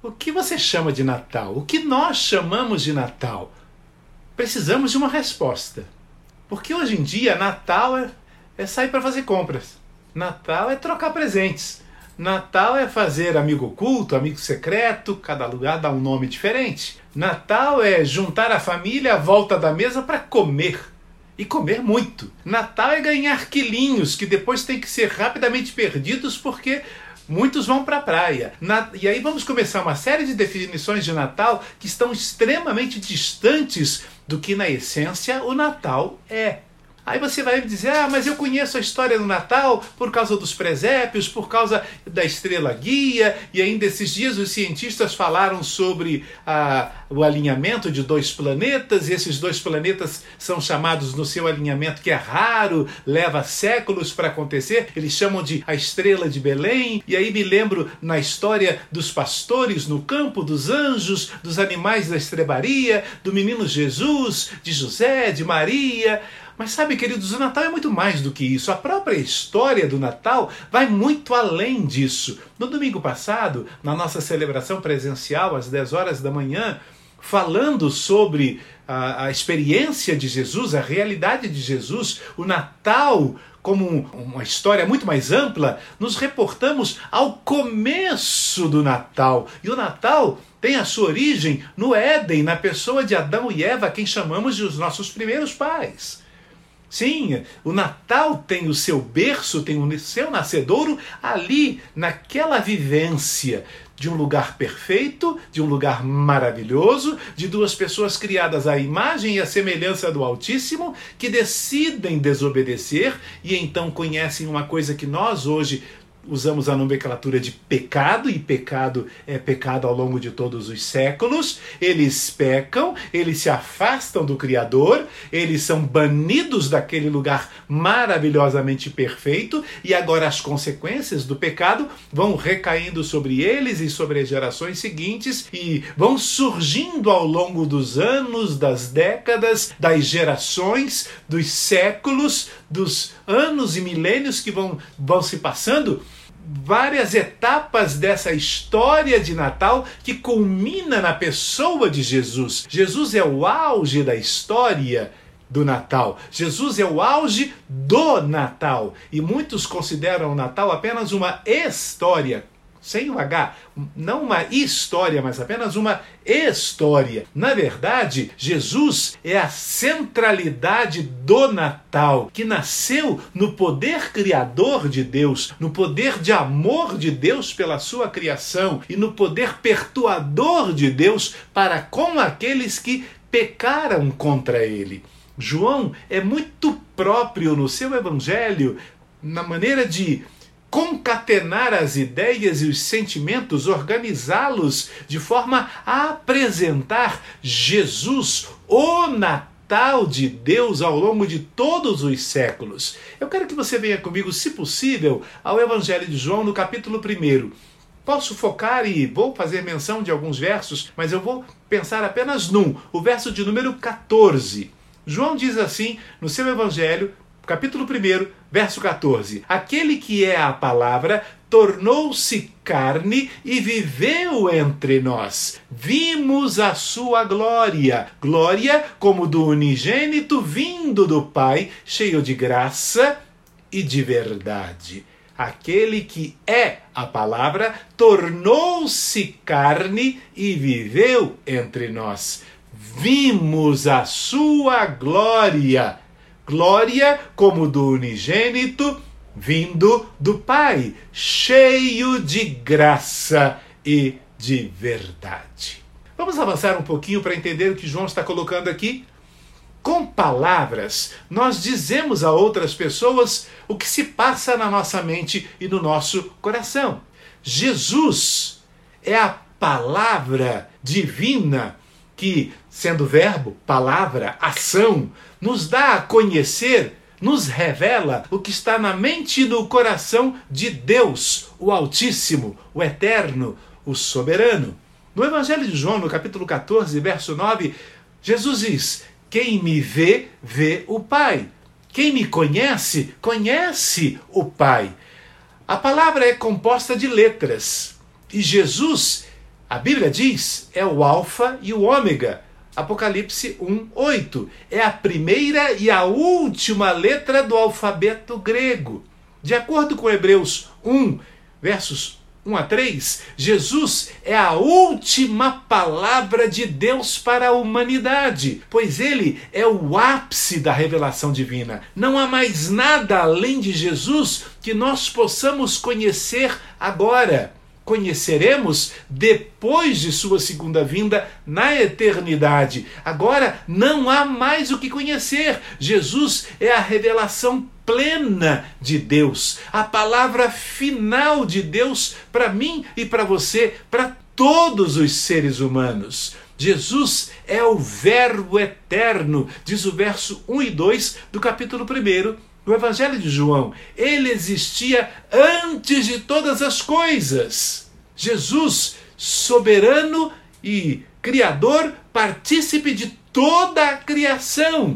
O que você chama de Natal? O que nós chamamos de Natal? Precisamos de uma resposta. Porque hoje em dia, Natal é sair para fazer compras. Natal é trocar presentes. Natal é fazer amigo oculto, amigo secreto, cada lugar dá um nome diferente. Natal é juntar a família à volta da mesa para comer. E comer muito. Natal é ganhar quilinhos que depois têm que ser rapidamente perdidos porque muitos vão para a praia. E aí vamos começar uma série de definições de Natal que estão extremamente distantes do que na essência o Natal é. Aí você vai me dizer, mas eu conheço a história do Natal por causa dos presépios, por causa da estrela guia, e ainda esses dias os cientistas falaram sobre o alinhamento de 2 planetas, e esses 2 planetas são chamados no seu alinhamento, que é raro, leva séculos para acontecer, eles chamam de a estrela de Belém, e aí me lembro na história dos pastores no campo, dos anjos, dos animais da estrebaria, do menino Jesus, de José, de Maria. Mas sabe, queridos, o Natal é muito mais do que isso. A própria história do Natal vai muito além disso. No domingo passado, na nossa celebração presencial, às 10 horas da manhã, falando sobre a experiência de Jesus, a realidade de Jesus, o Natal como uma história muito mais ampla, nos reportamos ao começo do Natal. E o Natal tem a sua origem no Éden, na pessoa de Adão e Eva, quem chamamos de os nossos primeiros pais. Sim, o Natal tem o seu berço, tem o seu nascedouro ali, naquela vivência de um lugar perfeito, de um lugar maravilhoso, de 2 pessoas criadas à imagem e à semelhança do Altíssimo, que decidem desobedecer e então conhecem uma coisa que nós hoje usamos a nomenclatura de pecado, e pecado é pecado ao longo de todos os séculos. Eles pecam, eles se afastam do Criador, eles são banidos daquele lugar maravilhosamente perfeito, e agora as consequências do pecado vão recaindo sobre eles e sobre as gerações seguintes, e vão surgindo ao longo dos anos, das décadas, das gerações, dos séculos, dos anos e milênios que vão se passando, várias etapas dessa história de Natal que culmina na pessoa de Jesus. Jesus é o auge da história do Natal. Jesus é o auge do Natal. E muitos consideram o Natal apenas uma história, sem o H, não uma história, mas apenas uma história. Na verdade, Jesus é a centralidade do Natal, que nasceu no poder criador de Deus, no poder de amor de Deus pela sua criação e no poder perdoador de Deus para com aqueles que pecaram contra ele. João é muito próprio no seu evangelho, na maneira de concatenar as ideias e os sentimentos, organizá-los de forma a apresentar Jesus, o Natal de Deus ao longo de todos os séculos. Eu quero que você venha comigo, se possível, ao Evangelho de João, no capítulo 1. Posso focar e vou fazer menção de alguns versos, mas eu vou pensar apenas num, o verso de número 14. João diz assim no seu Evangelho, capítulo 1, verso 14. Aquele que é a palavra tornou-se carne e viveu entre nós. Vimos a sua glória, glória como do unigênito vindo do Pai, cheio de graça e de verdade. Aquele que é a palavra tornou-se carne e viveu entre nós. Vimos a sua glória, glória como do unigênito vindo do Pai, cheio de graça e de verdade. Vamos avançar um pouquinho para entender o que João está colocando aqui? Com palavras, nós dizemos a outras pessoas o que se passa na nossa mente e no nosso coração. Jesus é a palavra divina que, sendo verbo, palavra, ação, nos dá a conhecer, nos revela o que está na mente e no coração de Deus, o Altíssimo, o Eterno, o Soberano. No Evangelho de João, no capítulo 14, verso 9, Jesus diz: quem me vê, vê o Pai. Quem me conhece, conhece o Pai. A palavra é composta de letras. E Jesus, A Bíblia diz, é o alfa e o ômega. Apocalipse 1:8. É a primeira e a última letra do alfabeto grego. De acordo com Hebreus 1, versos 1-3, Jesus é a última palavra de Deus para a humanidade, pois ele é o ápice da revelação divina. Não há mais nada além de Jesus que nós possamos conhecer agora. Conheceremos depois de sua segunda vinda na eternidade. Agora não há mais o que conhecer. Jesus é a revelação plena de Deus, a palavra final de Deus para mim e para você, para todos os seres humanos. Jesus é o Verbo eterno, diz o verso 1 e 2 do capítulo 1 do Evangelho de João. Ele existia antes de todas as coisas. Jesus, soberano e criador, partícipe de toda a criação.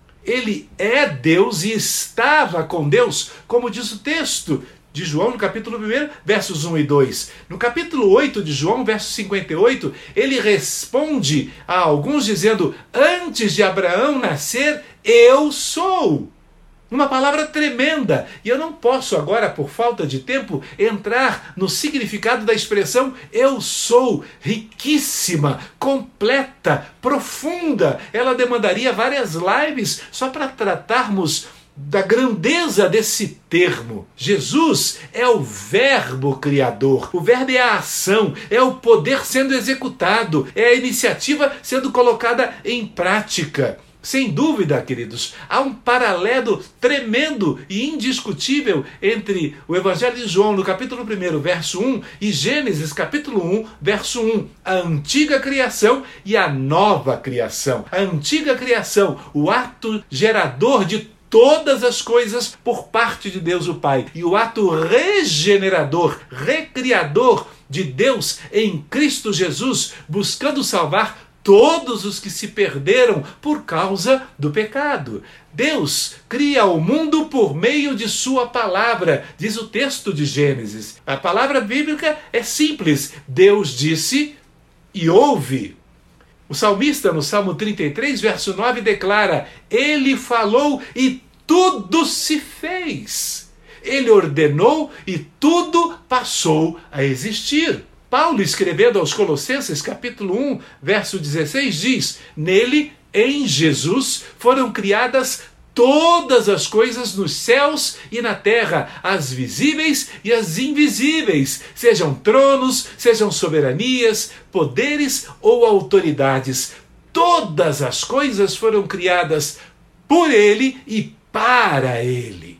Ele é Deus e estava com Deus, como diz o texto de João no capítulo 1, versos 1 e 2. No capítulo 8 de João, verso 58, ele responde a alguns dizendo: antes de Abraão nascer, eu sou. Uma palavra tremenda. E eu não posso agora, por falta de tempo, entrar no significado da expressão eu sou, riquíssima, completa, profunda. Ela demandaria várias lives só para tratarmos da grandeza desse termo. Jesus é o Verbo criador. O verbo é a ação, é o poder sendo executado, é a iniciativa sendo colocada em prática. Sem dúvida, queridos, há um paralelo tremendo e indiscutível entre o Evangelho de João, no capítulo 1, verso 1, e Gênesis, capítulo 1, verso 1. A antiga criação e a nova criação. A antiga criação, o ato gerador de todas as coisas por parte de Deus o Pai. E o ato regenerador, recriador de Deus em Cristo Jesus, buscando salvar todos os que se perderam por causa do pecado. Deus cria o mundo por meio de sua palavra, diz o texto de Gênesis. A palavra bíblica é simples. Deus disse e houve. O salmista, no Salmo 33, verso 9, declara: ele falou e tudo se fez. Ele ordenou e tudo passou a existir. Paulo, escrevendo aos Colossenses, capítulo 1, verso 16, diz: nele, em Jesus, foram criadas todas as coisas nos céus e na terra, as visíveis e as invisíveis, sejam tronos, sejam soberanias, poderes ou autoridades. Todas as coisas foram criadas por ele e para ele.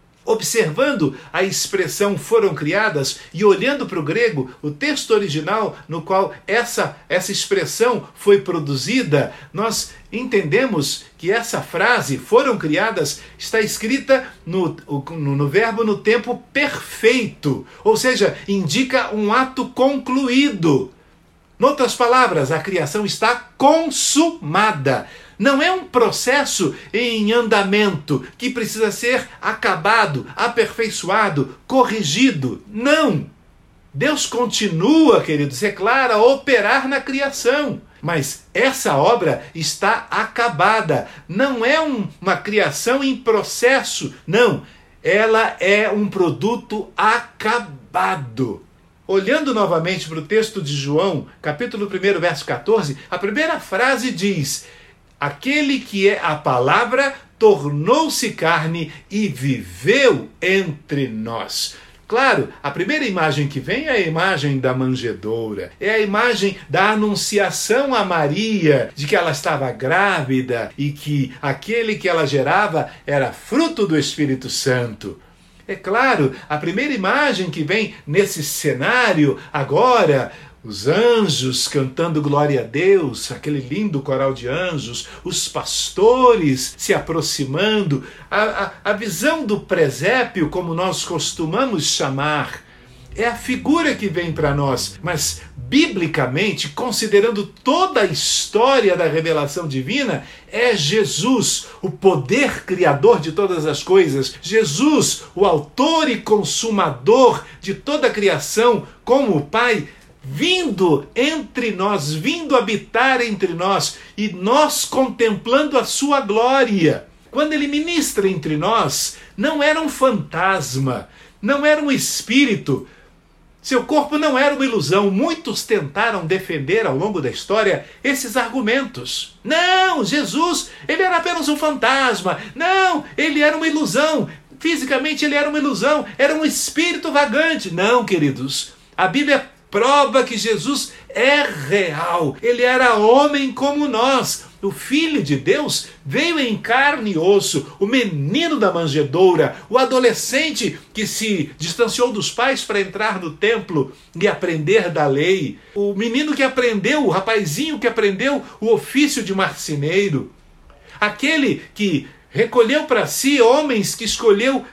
Observando a expressão foram criadas e olhando para o grego, o texto original no qual essa expressão foi produzida, nós entendemos que essa frase, foram criadas, está escrita no verbo no tempo perfeito, ou seja, indica um ato concluído. Em outras palavras, a criação está consumada. Não é um processo em andamento que precisa ser acabado, aperfeiçoado, corrigido. Não! Deus continua, queridos, é claro, a operar na criação. Mas essa obra está acabada. Não é uma criação em processo. Não, ela é um produto acabado. Olhando novamente para o texto de João, capítulo 1, verso 14, a primeira frase diz: aquele que é a palavra tornou-se carne e viveu entre nós. Claro, a primeira imagem que vem é a imagem da manjedoura, é a imagem da anunciação a Maria de que ela estava grávida e que aquele que ela gerava era fruto do Espírito Santo. É claro, a primeira imagem que vem nesse cenário agora, os anjos cantando glória a Deus, aquele lindo coral de anjos, os pastores se aproximando, a visão do presépio, como nós costumamos chamar, é a figura que vem para nós, mas biblicamente, considerando toda a história da revelação divina, é Jesus, o poder criador de todas as coisas, Jesus, o autor e consumador de toda a criação, como o Pai, vindo entre nós, vindo habitar entre nós, e nós contemplando a sua glória. Quando ele ministra entre nós, não era um fantasma, não era um espírito, seu corpo não era uma ilusão. Muitos tentaram defender ao longo da história esses argumentos. Não, Jesus, ele era apenas um fantasma. Não, ele era uma ilusão. Fisicamente ele era uma ilusão, era um espírito vagante. Não, queridos, a Bíblia prova que Jesus é real. Ele era homem como nós. O Filho de Deus veio em carne e osso, o menino da manjedoura, o adolescente que se distanciou dos pais para entrar no templo e aprender da lei, o menino que aprendeu, o rapazinho que aprendeu o ofício de marceneiro, aquele que recolheu para si homens que escolheu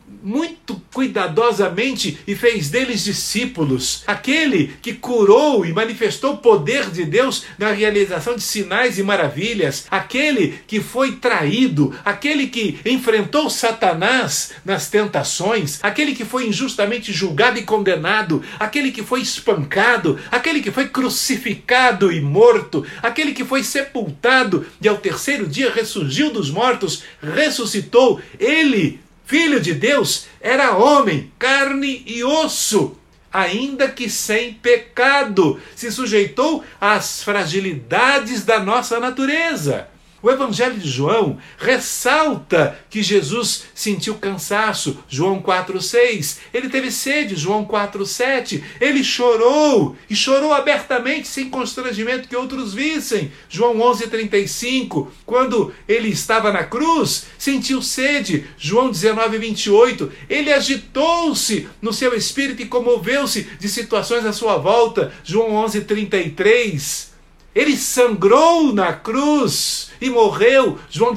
muito cuidadosamente e fez deles discípulos, aquele que curou e manifestou o poder de Deus na realização de sinais e maravilhas, aquele que foi traído, aquele que enfrentou Satanás nas tentações, aquele que foi injustamente julgado e condenado, aquele que foi espancado, aquele que foi crucificado e morto, aquele que foi sepultado e ao terceiro dia ressurgiu dos mortos, ressuscitou. Ele, Filho de Deus, era homem, carne e osso, ainda que sem pecado, se sujeitou às fragilidades da nossa natureza. O Evangelho de João ressalta que Jesus sentiu cansaço, João 4,6. Ele teve sede, João 4,7. Ele chorou, e chorou abertamente, sem constrangimento que outros vissem, João 11,35. Quando ele estava na cruz, sentiu sede, João 19,28. Ele agitou-se no seu espírito e comoveu-se de situações à sua volta, João 11,33. Ele sangrou na cruz e morreu, João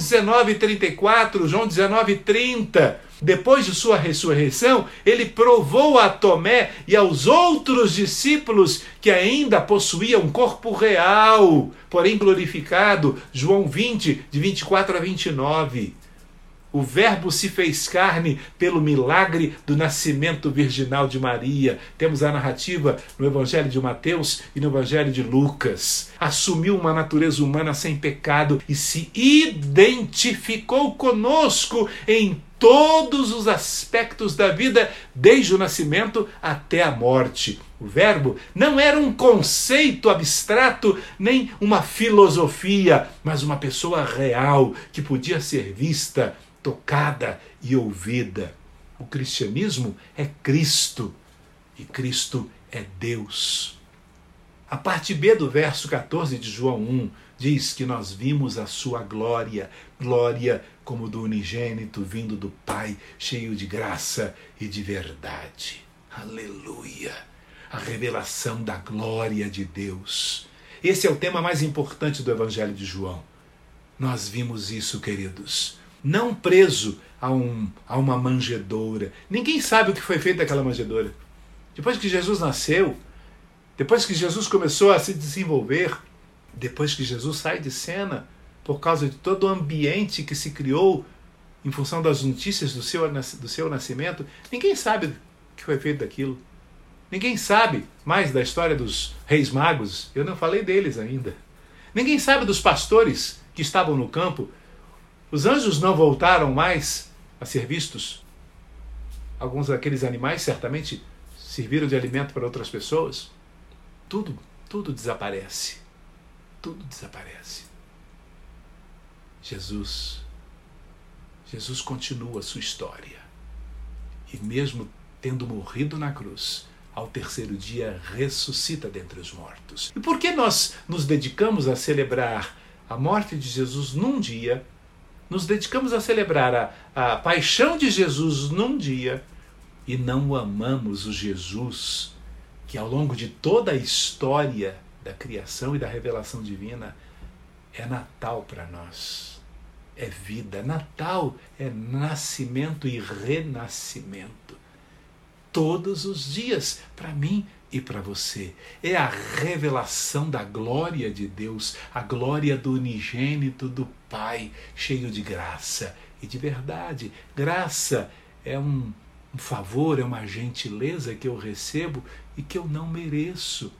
19,34, João 19,30. Depois de sua ressurreição, ele provou a Tomé e aos outros discípulos que ainda possuíam um corpo real, porém glorificado, João 20, de 24 a 29. O Verbo se fez carne pelo milagre do nascimento virginal de Maria. Temos a narrativa no Evangelho de Mateus e no Evangelho de Lucas. Assumiu uma natureza humana sem pecado e se identificou conosco em todos os aspectos da vida, desde o nascimento até a morte. O Verbo não era um conceito abstrato, nem uma filosofia, mas uma pessoa real que podia ser vista, tocada e ouvida. O cristianismo é Cristo e Cristo é Deus. A parte B do verso 14 de João 1 diz que nós vimos a sua glória, glória como do unigênito vindo do Pai, cheio de graça e de verdade. Aleluia! A revelação da glória de Deus. Esse é o tema mais importante do Evangelho de João. Nós vimos isso, queridos, não preso a uma manjedoura. Ninguém sabe o que foi feito daquela manjedoura. Depois que Jesus nasceu, depois que Jesus começou a se desenvolver, depois que Jesus sai de cena, por causa de todo o ambiente que se criou em função das notícias do seu nascimento, ninguém sabe o que foi feito daquilo. Ninguém sabe mais da história dos reis magos. Eu não falei deles ainda. Ninguém sabe dos pastores que estavam no campo. Os anjos não voltaram mais a ser vistos. Alguns daqueles animais certamente serviram de alimento para outras pessoas. Tudo desaparece. Tudo desaparece. Jesus continua a sua história. E mesmo tendo morrido na cruz, ao terceiro dia ressuscita dentre os mortos. E por que nós nos dedicamos a celebrar a morte de Jesus num dia, nos dedicamos a celebrar a paixão de Jesus num dia e não amamos o Jesus que ao longo de toda a história da criação e da revelação divina é Natal para nós, é vida. Natal é nascimento e renascimento. Todos os dias, para mim e para você. É a revelação da glória de Deus, a glória do unigênito do Pai, cheio de graça e de verdade. Graça é um favor, é uma gentileza que eu recebo e que eu não mereço.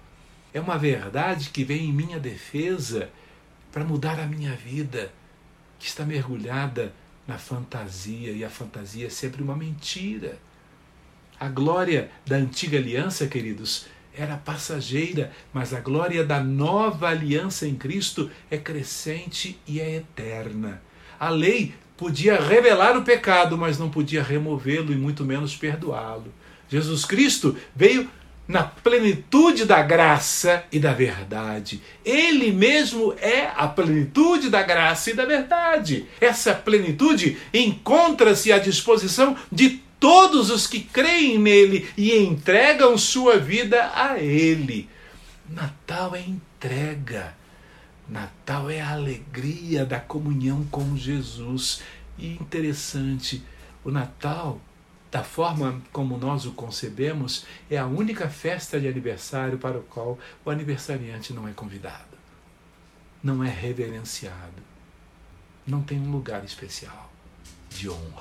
É uma verdade que vem em minha defesa para mudar a minha vida, que está mergulhada na fantasia, e a fantasia é sempre uma mentira. A glória da antiga aliança, queridos, era passageira, mas a glória da nova aliança em Cristo é crescente e é eterna. A lei podia revelar o pecado, mas não podia removê-lo e muito menos perdoá-lo. Jesus Cristo veio na plenitude da graça e da verdade. Ele mesmo é a plenitude da graça e da verdade. Essa plenitude encontra-se à disposição de todos os que creem nele e entregam sua vida a ele. Natal é entrega. Natal é a alegria da comunhão com Jesus. E interessante, o Natal, da forma como nós o concebemos, é a única festa de aniversário para o qual o aniversariante não é convidado, não é reverenciado, não tem um lugar especial de honra.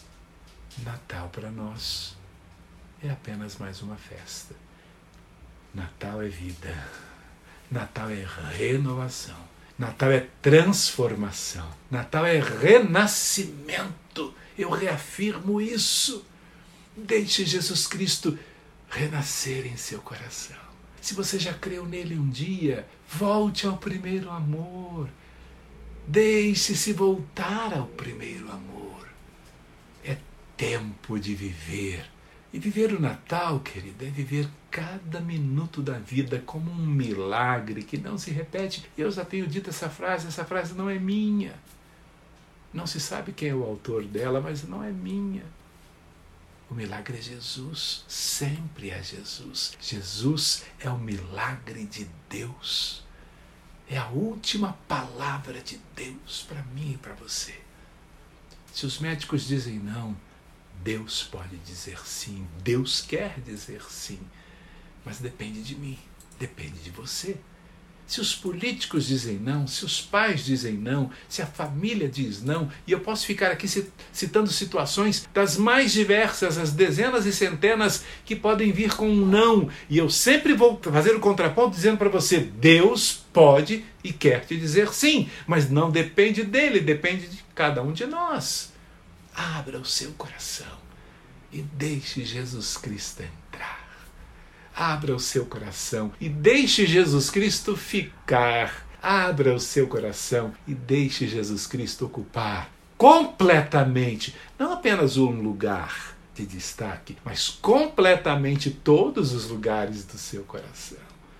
Natal para nós é apenas mais uma festa. Natal é vida. Natal é renovação. Natal é transformação. Natal é renascimento. Eu reafirmo isso. Deixe Jesus Cristo renascer em seu coração. Se você já creu nele um dia, volte ao primeiro amor. Deixe-se voltar ao primeiro amor. É tempo de viver. E viver o Natal, querida, é viver cada minuto da vida como um milagre que não se repete. Eu já tenho dito essa frase não é minha. Não se sabe quem é o autor dela, mas não é minha. O milagre é Jesus, sempre é Jesus. Jesus é o milagre de Deus. É a última palavra de Deus para mim e para você. Se os médicos dizem não, Deus pode dizer sim, Deus quer dizer sim, mas depende de mim, depende de você. Se os políticos dizem não, se os pais dizem não, se a família diz não, e eu posso ficar aqui citando situações das mais diversas, as dezenas e centenas que podem vir com um não, e eu sempre vou fazer o contraponto dizendo para você, Deus pode e quer te dizer sim, mas não depende dele, depende de cada um de nós. Abra o seu coração e deixe Jesus Cristo entrar. Abra o seu coração e deixe Jesus Cristo ficar. Abra o seu coração e deixe Jesus Cristo ocupar completamente, não apenas um lugar de destaque, mas completamente todos os lugares do seu coração.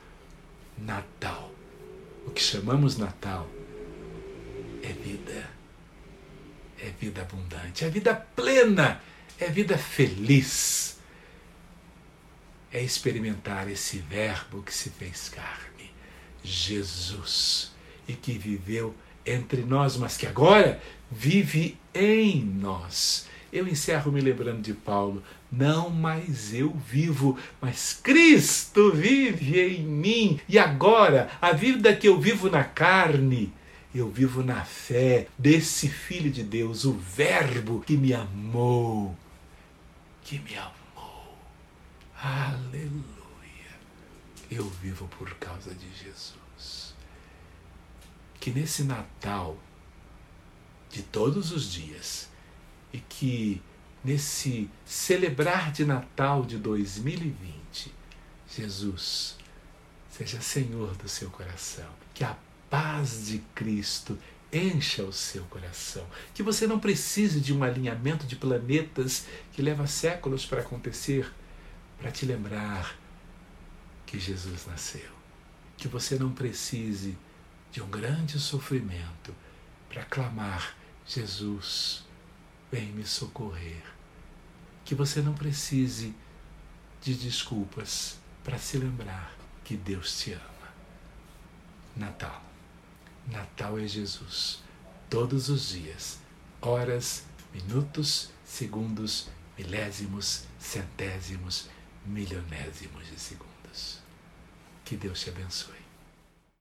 Natal, o que chamamos Natal, é vida. É vida abundante, é vida plena, é vida feliz. É experimentar esse verbo que se fez carne, Jesus, e que viveu entre nós, mas que agora vive em nós. Eu encerro me lembrando de Paulo, não mais eu vivo, mas Cristo vive em mim. E agora, a vida que eu vivo na carne, eu vivo na fé desse Filho de Deus, o Verbo que me amou. Que me amou. Aleluia. Eu vivo por causa de Jesus. Que nesse Natal de todos os dias e que nesse celebrar de Natal de 2020, Jesus seja Senhor do seu coração. Que a paz de Cristo encha o seu coração. Que você não precise de um alinhamento de planetas que leva séculos para acontecer, para te lembrar que Jesus nasceu. Que você não precise de um grande sofrimento para clamar, Jesus, vem me socorrer. Que você não precise de desculpas para se lembrar que Deus te ama. Natal. Natal é Jesus. Todos os dias, horas, minutos, segundos, milésimos, centésimos, milionésimos de segundos. Que Deus te abençoe.